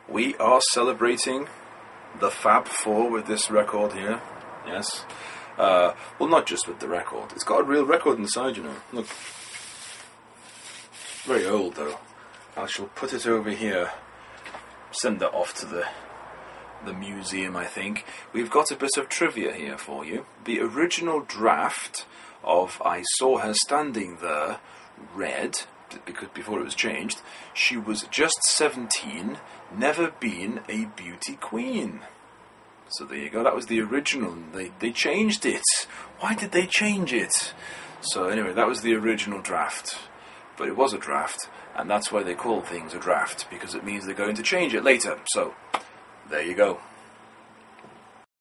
We are celebrating the Fab Four with this record here. Yes. Well, not just with the record. It's got a real record inside, you know. Look. Very old, though. I shall put it over here. Send it off to the museum, I think. We've got a bit of trivia here for you. The original draft of I Saw Her Standing There read, because before it was changed, she was just 17, never been a beauty queen. So there you go, that was the original. They changed it. Why did they change it? So anyway, that was the original draft. But it was a draft, and that's why they call things a draft, because it means they're going to change it later. So, there you go.